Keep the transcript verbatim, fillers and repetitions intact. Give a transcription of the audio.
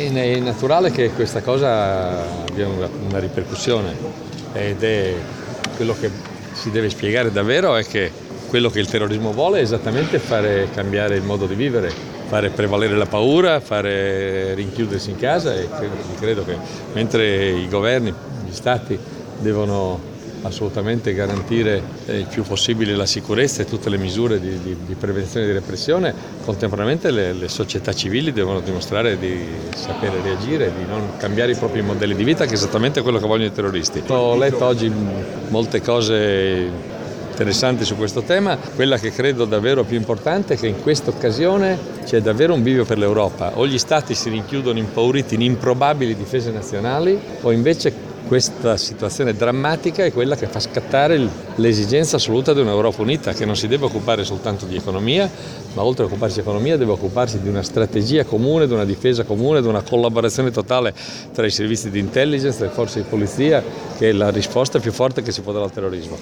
È naturale che questa cosa abbia una, una ripercussione ed è quello che si deve spiegare davvero è che quello che il terrorismo vuole è esattamente fare cambiare il modo di vivere, fare prevalere la paura, fare rinchiudersi in casa e credo, credo che mentre i governi, gli stati devono assolutamente garantire il più possibile la sicurezza e tutte le misure di, di, di prevenzione e di repressione, contemporaneamente le, le società civili devono dimostrare di sapere reagire, di non cambiare i propri modelli di vita, che è esattamente quello che vogliono i terroristi. Ho letto oggi molte cose interessanti su questo tema. Quella che credo davvero più importante è che in questa occasione c'è davvero un bivio per l'Europa. O gli stati si rinchiudono impauriti in improbabili difese nazionali o invece questa situazione drammatica è quella che fa scattare l'esigenza assoluta di un'Europa unita, che non si deve occupare soltanto di economia, ma oltre a occuparsi di economia deve occuparsi di una strategia comune, di una difesa comune, di una collaborazione totale tra i servizi di intelligence, le forze di polizia, che è la risposta più forte che si può dare al terrorismo.